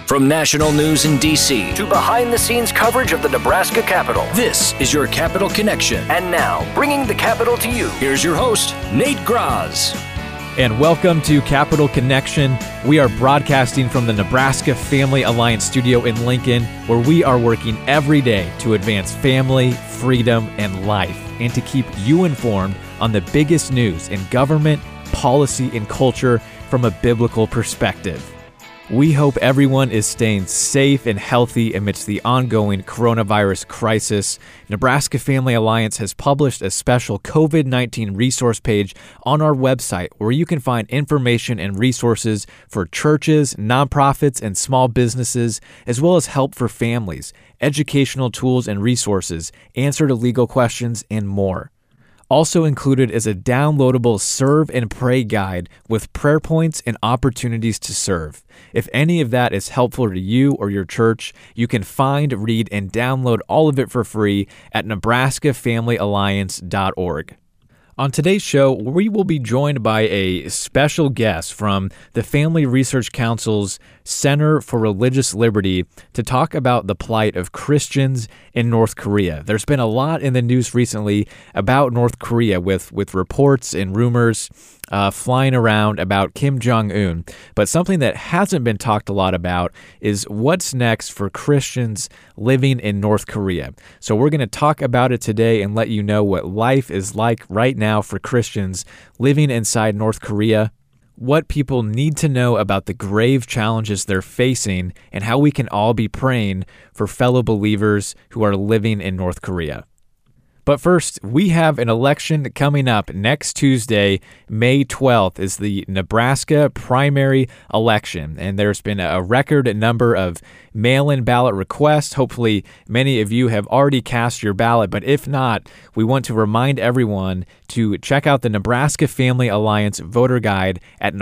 From national news in D.C. to behind-the-scenes coverage of the Nebraska Capitol, this is your Capitol Connection. And now, bringing the Capitol to you, here's your host, Nate Graz. And welcome to Capitol Connection. We are broadcasting from the Nebraska Family Alliance studio in Lincoln, where we are working every day to advance family, freedom, and life, and to keep you informed on the biggest news in government, policy, and culture from a biblical perspective. We hope everyone is staying safe and healthy amidst the ongoing coronavirus crisis. Nebraska Family Alliance has published a special COVID-19 resource page on our website where you can find information and resources for churches, nonprofits, and small businesses, as well as help for families, educational tools and resources, answer to legal questions, and more. Also included is a downloadable Serve and Pray guide with prayer points and opportunities to serve. If any of that is helpful to you or your church, you can find, read, and download all of it for free at nebraskafamilyalliance.org. On today's show, we will be joined by a special guest from the Family Research Council's Center for Religious Liberty to talk about the plight of Christians in North Korea. There's been a lot in the news recently about North Korea with reports and rumors flying around about Kim Jong-un. But something that hasn't been talked a lot about is what's next for Christians living in North Korea. So we're going to talk about it today and let you know what life is like right now for Christians living inside North Korea, what people need to know about the grave challenges they're facing, and how we can all be praying for fellow believers who are living in North Korea. But first, we have an election coming up next Tuesday, May 12th, is the Nebraska primary election. And there's been a record number of mail-in ballot requests. Hopefully, many of you have already cast your ballot. But if not, we want to remind everyone to check out the Nebraska Family Alliance voter guide at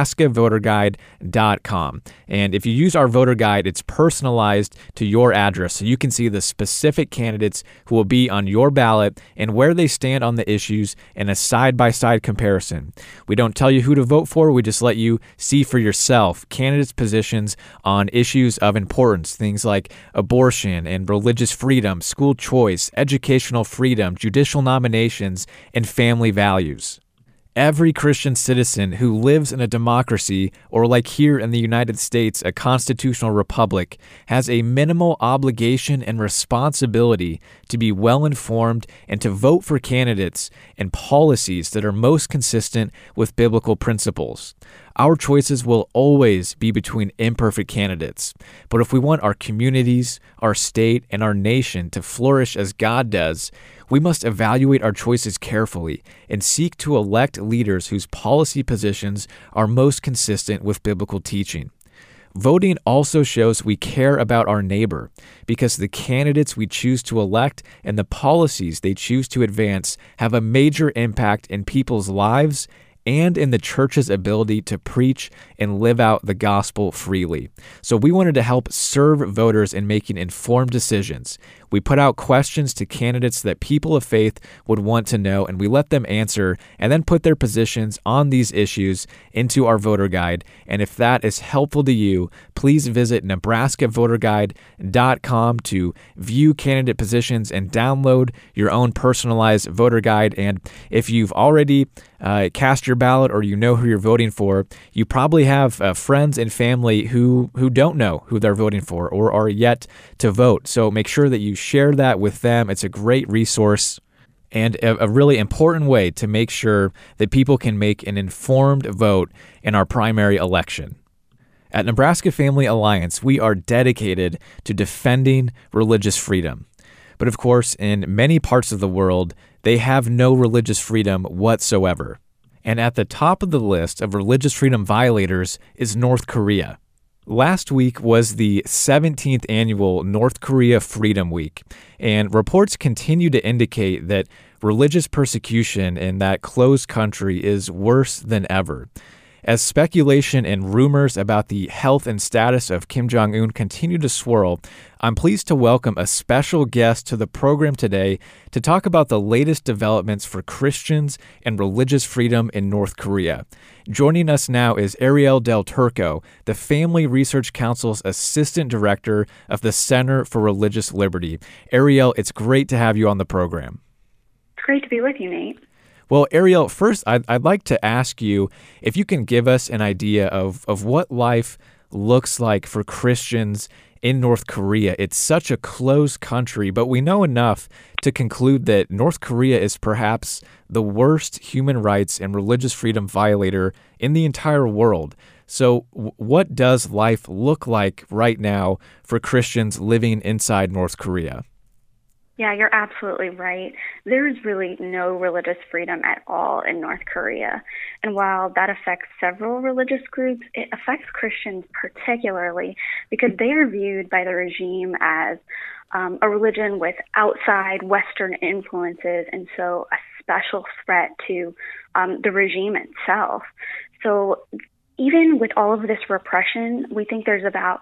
nebraskavoterguide.com. And if you use our voter guide, it's personalized to your address, so you can see the specific candidates who will be on your ballot and where they stand on the issues in a side-by-side comparison. We don't tell you who to vote for, we just let you see for yourself candidates' positions on issues of importance, things like abortion and religious freedom, school choice, educational freedom, judicial nominations, and family values. Every Christian citizen who lives in a democracy, or like here in the United States, a constitutional republic, has a minimal obligation and responsibility to be well-informed and to vote for candidates and policies that are most consistent with biblical principles. Our choices will always be between imperfect candidates. But if we want our communities, our state, and our nation to flourish as God does, we must evaluate our choices carefully and seek to elect leaders whose policy positions are most consistent with biblical teaching. Voting also shows we care about our neighbor because the candidates we choose to elect and the policies they choose to advance have a major impact in people's lives and in the church's ability to preach and live out the gospel freely. So we wanted to help serve voters in making informed decisions. We put out questions to candidates that people of faith would want to know, and we let them answer and then put their positions on these issues into our voter guide. And if that is helpful to you, please visit nebraskavoterguide.com to view candidate positions and download your own personalized voter guide. And if you've already cast your ballot or you know who you're voting for, you probably have friends and family who don't know who they're voting for or are yet to vote. So make sure that you share that with them. It's a great resource and a really important way to make sure that people can make an informed vote in our primary election. At Nebraska Family Alliance, we are dedicated to defending religious freedom. But of course, in many parts of the world, they have no religious freedom whatsoever. And at the top of the list of religious freedom violators is North Korea. Last week was the 17th annual North Korea Freedom Week, and reports continue to indicate that religious persecution in that closed country is worse than ever. As speculation and rumors about the health and status of Kim Jong-un continue to swirl, I'm pleased to welcome a special guest to the program today to talk about the latest developments for Christians and religious freedom in North Korea. Joining us now is Ariel Del Turco, the Family Research Council's Assistant Director of the Center for Religious Liberty. Ariel, it's great to have you on the program. It's great to be with you, Nate. Well, Ariel, first, I'd like to ask you if you can give us an idea of what life looks like for Christians in North Korea. It's such a closed country, but we know enough to conclude that North Korea is perhaps the worst human rights and religious freedom violator in the entire world. So what does life look like right now for Christians living inside North Korea? Yeah, you're absolutely right. There's really no religious freedom at all in North Korea. And while that affects several religious groups, it affects Christians particularly because they are viewed by the regime as a religion with outside Western influences, and so a special threat to the regime itself. So even with all of this repression, we think there's about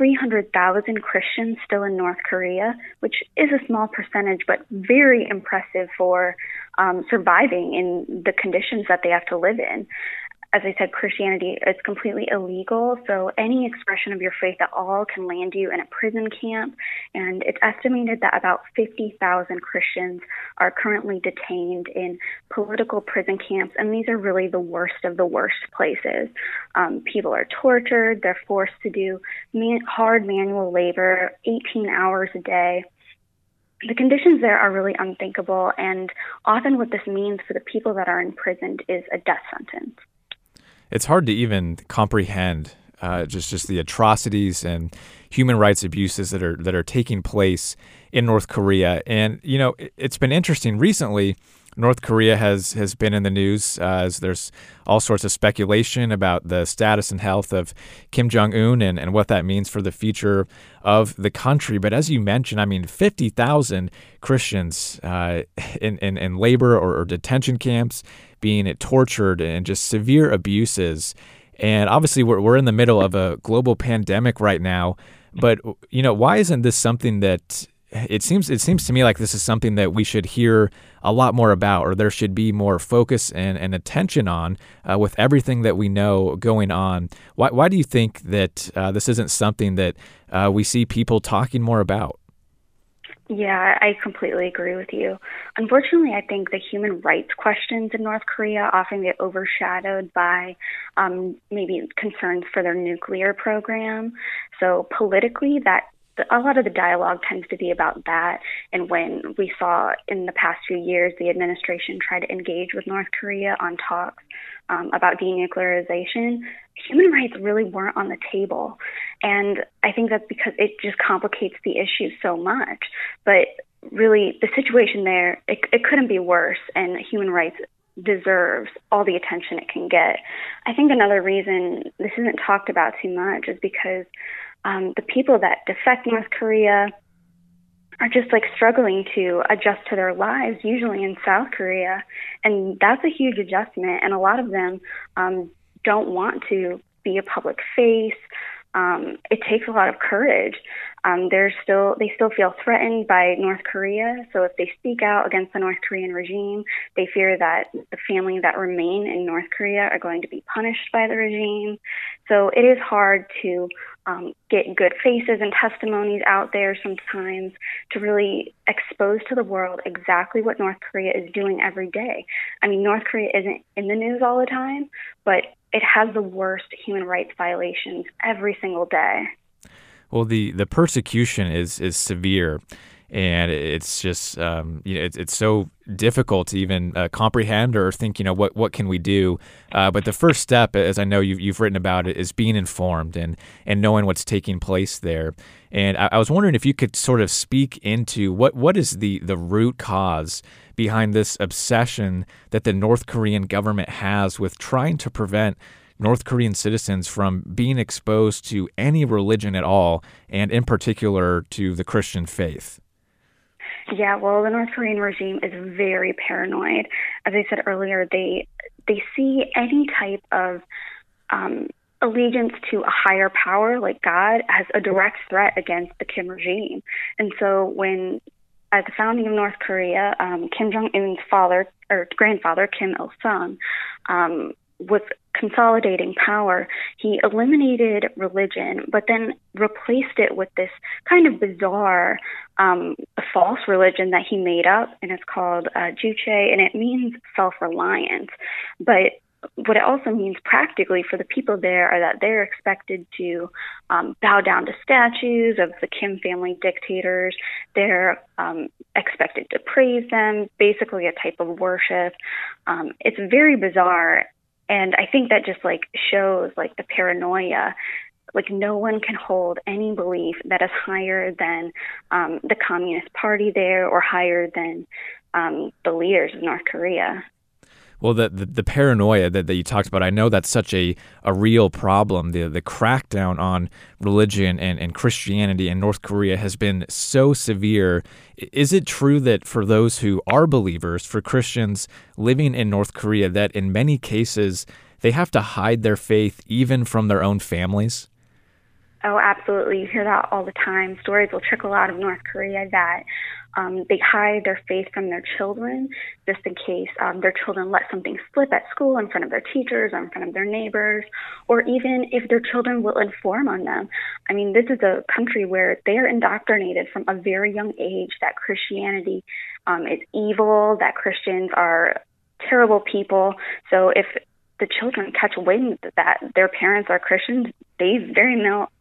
300,000 Christians still in North Korea, which is a small percentage, but very impressive for surviving in the conditions that they have to live in. As I said, Christianity is completely illegal, so any expression of your faith at all can land you in a prison camp, and it's estimated that about 50,000 Christians are currently detained in political prison camps, and these are really the worst of the worst places. People are tortured, they're forced to do hard manual labor, 18 hours a day. The conditions there are really unthinkable, and often what this means for the people that are imprisoned is a death sentence. It's hard to even comprehend just the atrocities and human rights abuses that are taking place in North Korea. And, you know, it's been interesting recently. North Korea has been in the news as there's all sorts of speculation about the status and health of Kim Jong-un and what that means for the future of the country. But as you mentioned, I mean, 50,000 Christians in labor or detention camps being tortured and just severe abuses. And obviously we're in the middle of a global pandemic right now. But, you know, why isn't this something that it seems to me like this is something that we should hear a lot more about, or there should be more focus and attention on with everything that we know going on? Why do you think that this isn't something that we see people talking more about? Yeah, I completely agree with you. Unfortunately, I think the human rights questions in North Korea often get overshadowed by maybe concerns for their nuclear program. So politically, a lot of the dialogue tends to be about that. And when we saw in the past few years the administration try to engage with North Korea on talks about denuclearization, human rights really weren't on the table. And I think that's because it just complicates the issue so much. But really, the situation there, it couldn't be worse, and human rights deserves all the attention it can get. I think another reason this isn't talked about too much is because the people that defect North Korea are just struggling to adjust to their lives, usually in South Korea. And that's a huge adjustment. And a lot of them don't want to be a public face. It takes a lot of courage. They still feel threatened by North Korea. So if they speak out against the North Korean regime, they fear that the family that remain in North Korea are going to be punished by the regime. So it is hard to get good faces and testimonies out there sometimes to really expose to the world exactly what North Korea is doing every day. I mean, North Korea isn't in the news all the time, but it has the worst human rights violations every single day. Well, the persecution is severe, and it's just it's so difficult to even comprehend or think what can we do. But the first step, as I know you've written about it, is being informed and knowing what's taking place there. And I was wondering if you could sort of speak into what is the root cause behind this obsession that the North Korean government has with trying to prevent North Korean citizens from being exposed to any religion at all, and in particular to the Christian faith. Yeah, well, the North Korean regime is very paranoid. As I said earlier, they see any type of allegiance to a higher power like God as a direct threat against the Kim regime. And so when, at the founding of North Korea, Kim Jong-un's father or grandfather, Kim Il-sung, was consolidating power, he eliminated religion, but then replaced it with this kind of bizarre false religion that he made up, and it's called Juche, and it means self-reliance. But what it also means practically for the people there are that they're expected to bow down to statues of the Kim family dictators. They're expected to praise them, basically a type of worship. It's very bizarre. And I think that just shows the paranoia. No one can hold any belief that is higher than the Communist Party there or higher than the leaders of North Korea. Well, the paranoia that you talked about, I know that's such a real problem. The crackdown on religion and Christianity in North Korea has been so severe. Is it true that for those who are believers, for Christians living in North Korea, that in many cases they have to hide their faith even from their own families? Oh, absolutely. You hear that all the time. Stories will trickle out of North Korea that they hide their faith from their children just in case their children let something slip at school in front of their teachers or in front of their neighbors, or even if their children will inform on them. I mean, this is a country where they are indoctrinated from a very young age that Christianity is evil, that Christians are terrible people. So if the children catch wind that their parents are Christians, they very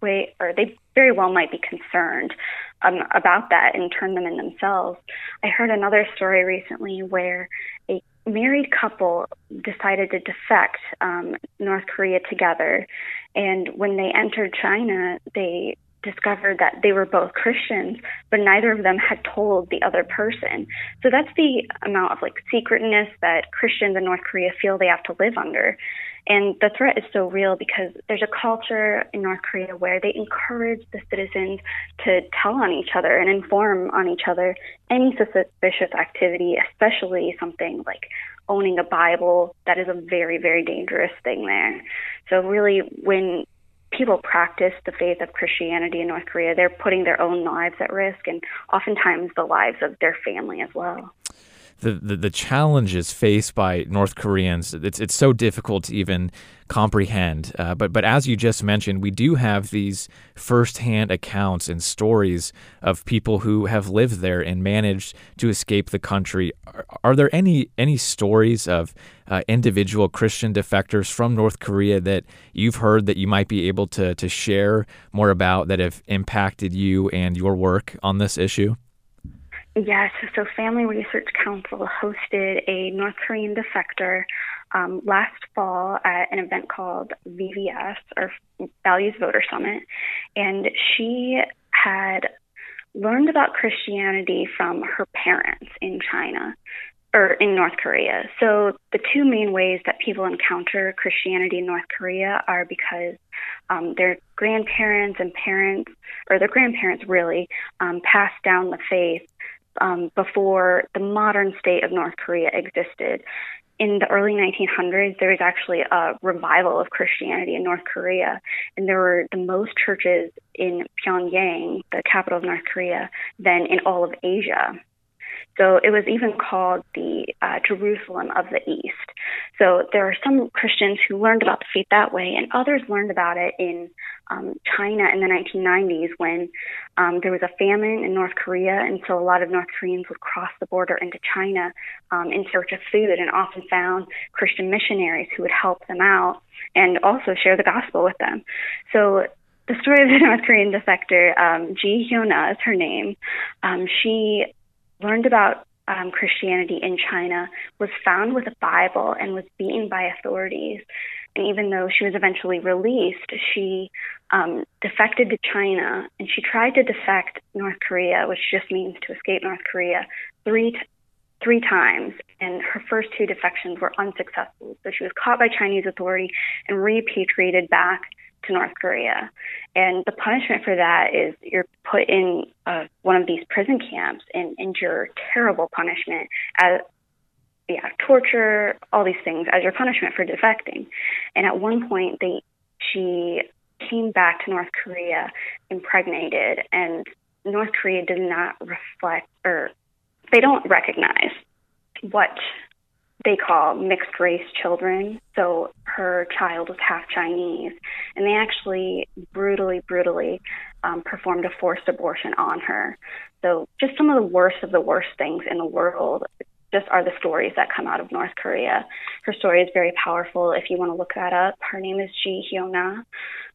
well might be concerned about that and turn them in themselves. I heard another story recently where a married couple decided to defect North Korea together, and when they entered China, they discovered that they were both Christians, but neither of them had told the other person. So that's the amount of secretness that Christians in North Korea feel they have to live under. And the threat is so real because there's a culture in North Korea where they encourage the citizens to tell on each other and inform on each other any suspicious activity, especially something like owning a Bible. That is a very, very dangerous thing there. So really, when people practice the faith of Christianity in North Korea, they're putting their own lives at risk and oftentimes the lives of their family as well. The challenges faced by North Koreans, it's so difficult to even comprehend. But as you just mentioned, we do have these firsthand accounts and stories of people who have lived there and managed to escape the country. Are there any stories of individual Christian defectors from North Korea that you've heard that you might be able to share more about that have impacted you and your work on this issue? Yes, so Family Research Council hosted a North Korean defector last fall at an event called VVS, or Values Voter Summit, and she had learned about Christianity from her parents in China, or in North Korea. So the two main ways that people encounter Christianity in North Korea are because their grandparents and parents, or their grandparents really, passed down the faith before the modern state of North Korea existed. In the early 1900s, there was actually a revival of Christianity in North Korea, and there were the most churches in Pyongyang, the capital of North Korea, than in all of Asia. So it was even called the Jerusalem of the East. So there are some Christians who learned about the faith that way, and others learned about it in China in the 1990s when there was a famine in North Korea, and so a lot of North Koreans would cross the border into China in search of food, and often found Christian missionaries who would help them out and also share the gospel with them. So the story of the North Korean defector, Ji Hyuna is her name. She learned about Christianity in China, was found with a Bible, and was beaten by authorities. And even though she was eventually released, she defected to China, and she tried to defect North Korea, which just means to escape North Korea, three times. And her first two defections were unsuccessful. So she was caught by Chinese authority and repatriated back to North Korea. And the punishment for that is you're put in one of these prison camps and endure terrible punishment torture, all these things as your punishment for defecting. And at one point, she came back to North Korea impregnated, and North Korea does not reflect, or they don't recognize what they call mixed race children. So her child was half Chinese, and they actually brutally performed a forced abortion on her. So just some of the worst things in the world just are the stories that come out of North Korea. Her story is very powerful. If you want to look that up, her name is Ji Hyuna.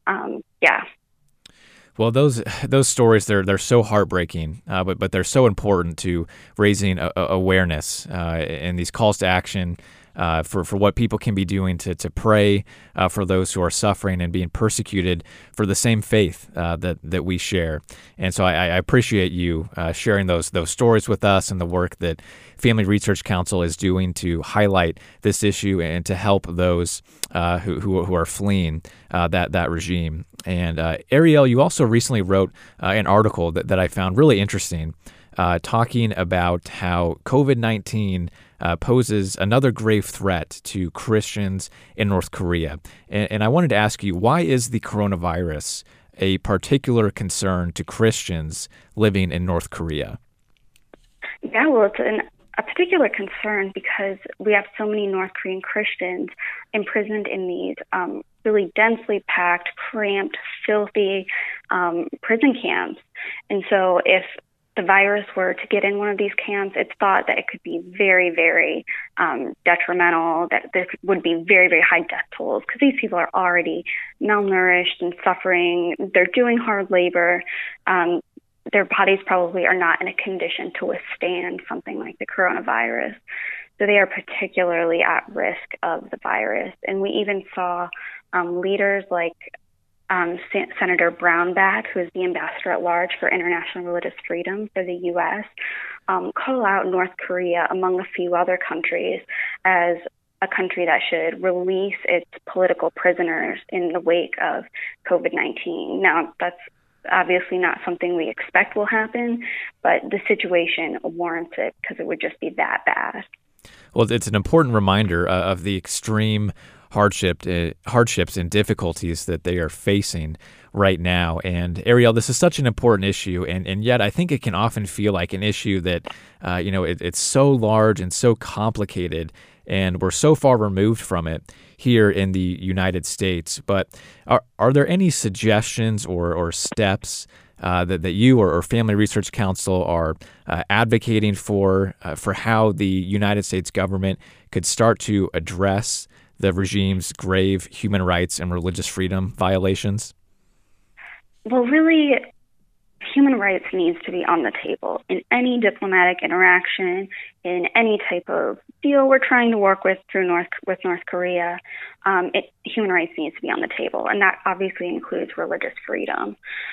Well, those stories, they're so heartbreaking, but they're so important to raising awareness and these calls to action for what people can be doing to pray for those who are suffering and being persecuted for the same faith that we share. And so I appreciate you sharing those stories with us and the work that Family Research Council is doing to highlight this issue and to help those who are fleeing that regime. And Ariel, you also recently wrote an article that I found really interesting, talking about how COVID-19 poses another grave threat to Christians in North Korea. And I wanted to ask you, why is the coronavirus a particular concern to Christians living in North Korea? Yeah, well, it's a particular concern because we have so many North Korean Christians imprisoned in these really densely packed, cramped, filthy prison camps. And so if the virus were to get in one of these camps, it's thought that it could be very, very detrimental, that there would be very, very high death tolls because these people are already malnourished and suffering. They're doing hard labor. Their bodies probably are not in a condition to withstand something like the coronavirus. So they are particularly at risk of the virus. And we even saw leaders like Senator Brownback, who is the ambassador at large for international religious freedom for the U.S., call out North Korea, among a few other countries, as a country that should release its political prisoners in the wake of COVID-19. Now, that's obviously not something we expect will happen, but the situation warrants it because it would just be that bad. Well, it's an important reminder of the extreme hardships and difficulties that they are facing right now. And Ariel, this is such an important issue, and yet I think it can often feel like an issue that, it's so large and so complicated, and we're so far removed from it here in the United States. But are there any suggestions or steps that you or Family Research Council are advocating for how the United States government could start to address the regime's grave human rights and religious freedom violations? Well, really, human rights needs to be on the table in any diplomatic interaction, in any type of deal we're trying to work with with North Korea. Human rights needs to be on the table, and that obviously includes religious freedom.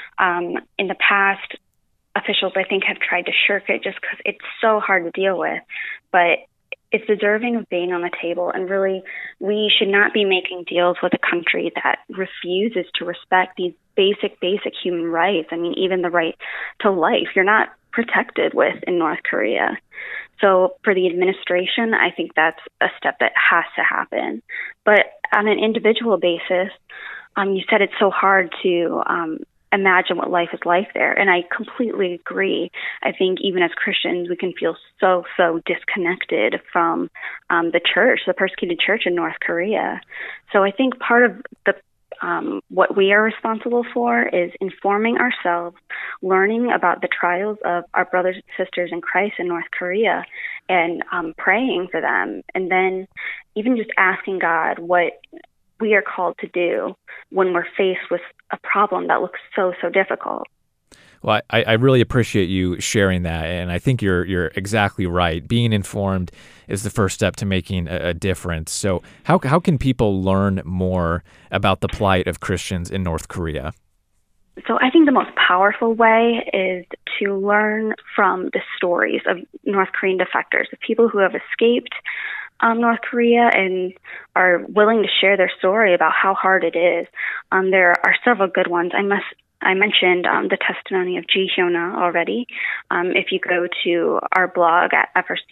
In the past, officials, I think, have tried to shirk it just because it's so hard to deal with, but it's deserving of being on the table. And really, we should not be making deals with a country that refuses to respect these basic human rights. I mean, even the right to life, you're not protected with in North Korea. So for the administration, I think that's a step that has to happen. But on an individual basis, you said it's so hard to imagine what life is like there. And I completely agree. I think even as Christians, we can feel so disconnected from the church, the persecuted church in North Korea. So I think part of the what we are responsible for is informing ourselves, learning about the trials of our brothers and sisters in Christ in North Korea, and praying for them. And then even just asking God what we are called to do when we're faced with a problem that looks so difficult. Well, I really appreciate you sharing that, and I think you're exactly right. Being informed is the first step to making a difference. So how can people learn more about the plight of Christians in North Korea? So I think the most powerful way is to learn from the stories of North Korean defectors, the people who have escaped North Korea and are willing to share their story about how hard it is. There are several good ones. I mentioned the testimony of Ji Hyuna already. If you go to our blog at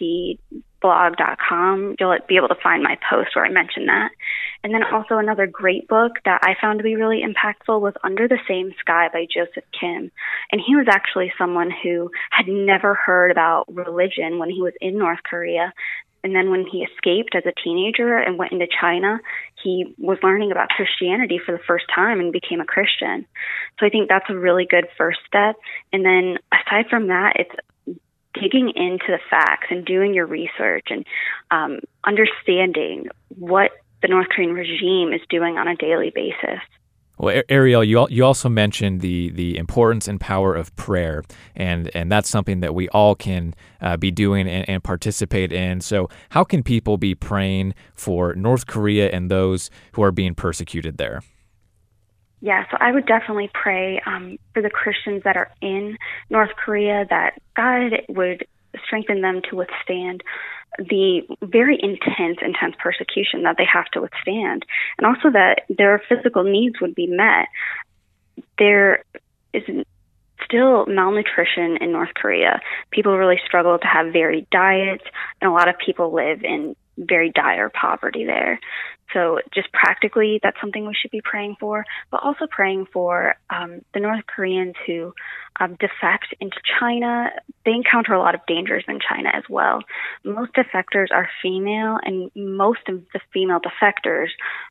frcblog.com, you'll be able to find my post where I mentioned that. And then also another great book that I found to be really impactful was Under the Same Sky by Joseph Kim. And he was actually someone who had never heard about religion when he was in North Korea. And then when he escaped as a teenager and went into China, he was learning about Christianity for the first time and became a Christian. So I think that's a really good first step. And then aside from that, it's digging into the facts and doing your research and understanding what the North Korean regime is doing on a daily basis. Well, Ariel, you also mentioned the importance and power of prayer, and that's something that we all can be doing and participate in. So how can people be praying for North Korea and those who are being persecuted there? Yeah, so I would definitely pray for the Christians that are in North Korea, that God would strengthen them to withstand the very intense persecution that they have to withstand, and also that their physical needs would be met. There is still malnutrition in North Korea. People really struggle to have varied diets, and a lot of people live in very dire poverty there. So just practically, that's something we should be praying for, but also praying for the North Koreans who defect into China. They encounter a lot of dangers in China as well. Most defectors are female, and most of the female defectors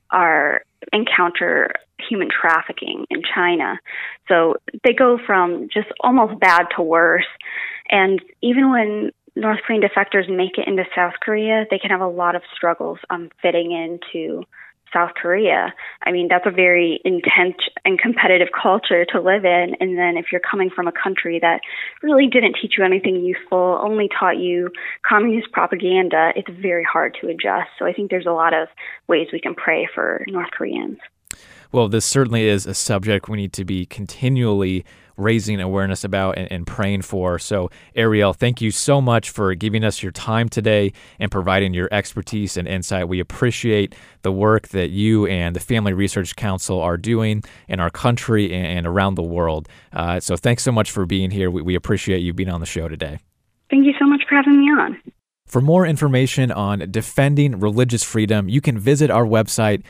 encounter human trafficking in China. So they go from just almost bad to worse. And even when North Korean defectors make it into South Korea, they can have a lot of struggles fitting into South Korea. I mean, that's a very intense and competitive culture to live in. And then if you're coming from a country that really didn't teach you anything useful, only taught you communist propaganda, it's very hard to adjust. So I think there's a lot of ways we can pray for North Koreans. Well, this certainly is a subject we need to be continually raising awareness about and praying for. So, Ariel, thank you so much for giving us your time today and providing your expertise and insight. We appreciate the work that you and the Family Research Council are doing in our country and around the world. So thanks so much for being here. We appreciate you being on the show today. Thank you so much for having me on. For more information on defending religious freedom, you can visit our website,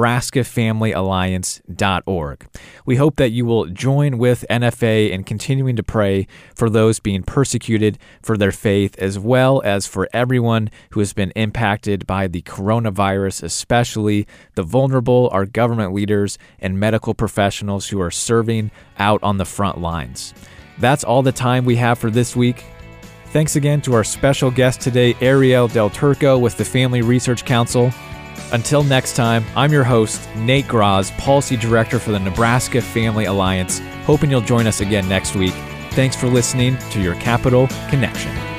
nebraskafamilyalliance.org. We hope that you will join with NFA in continuing to pray for those being persecuted for their faith, as well as for everyone who has been impacted by the coronavirus, especially the vulnerable, our government leaders, and medical professionals who are serving out on the front lines. That's all the time we have for this week. Thanks again to our special guest today, Ariel Del Turco with the Family Research Council. Until next time, I'm your host, Nate Graz, Policy Director for the Nebraska Family Alliance, hoping you'll join us again next week. Thanks for listening to your Capital Connection.